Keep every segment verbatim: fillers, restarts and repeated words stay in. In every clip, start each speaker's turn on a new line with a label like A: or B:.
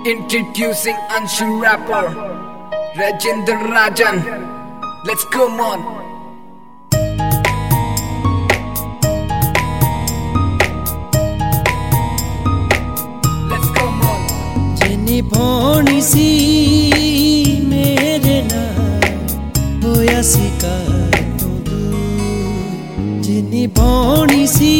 A: Introducing Anshu rapper Rajendra Rajan. Let's go on. Let's go on.
B: जिन्नी भोनी सी मेरे नाल होया सी कर तों दूर, जिन्नी भोनी सी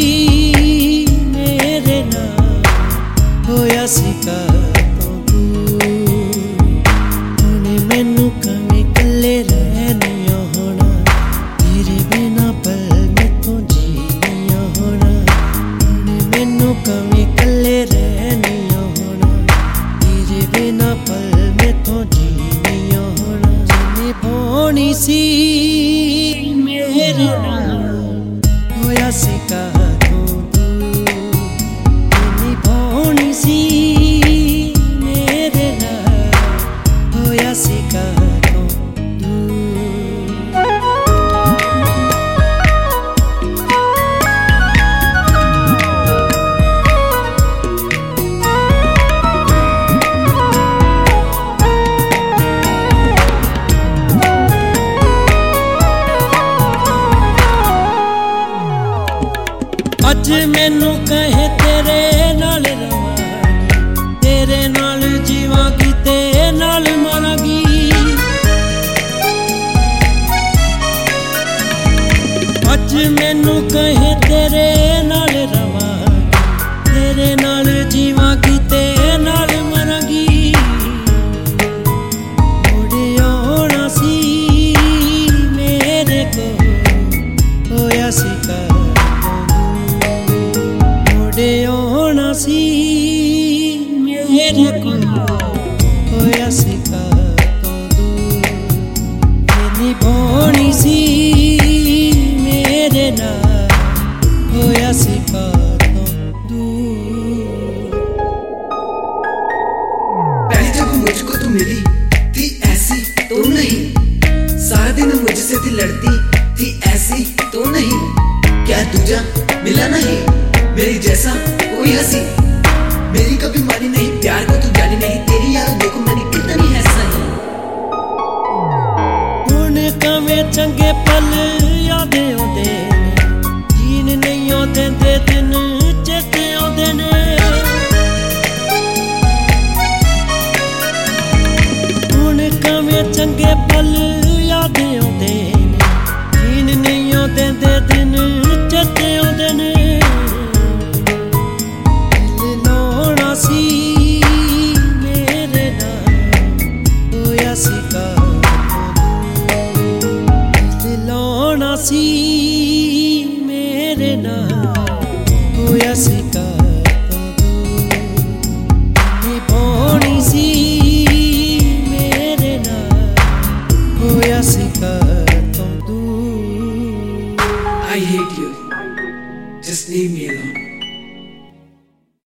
B: मेरे नाल होया सी कर तों दूर। हुण मैनू कवें कल्ले रहनिया होना, तेरे बिना पल मैथों जी नहीं होना। हुण मैनू कवें कल्ले रहनिया होना, तेरे बिना पल मैथों जी नहीं होना। जिन्नी भोनी सी मेरे नाल होया सी कर तों दूर, जिन्नी भोनी सी मेरे नाल होया सी कर तों दूर। अज मैनू कहे तेरे नाल रवांगी, तेरे नाल जीवांगी, तेरे नाल मरांगी। अज मैनू कहे तेरे नाल रवांगी, तेरे नाल जीवांगी, तेरे नाल मरांगी। मुड़ आउणा सी मेरे कोल होया सी कर, होना सी मेरे कोल होया सी कर तों दूर। जिन्नी भोनी सी मेरे नाल होया सी कर तों दूर।
C: पहले जब मुझको तू मिली थी ऐसी तो नहीं, सारा दिन मुझसे थी लड़ती थी ऐसी तो नहीं। क्या दूजा मिला नहीं मेरी जैसा कोई हंसी, मेरी कभी मानी नहीं प्यार को तू जानी नहीं। तेरी याद देखो मैंने कितनी है सही।
B: हुण कवें चंगे पल याद आउंदे ने, जीन नहीं आउंदे दे दिन चेते आउंदे ने। हुण कवें चंगे पल याद आउंदे ने, जीन नहीं आउंदे दे दिन चेते आउंदे ने। सी मेरे नाल होया सी कर तों दूर, सी मेरे नाल होया सी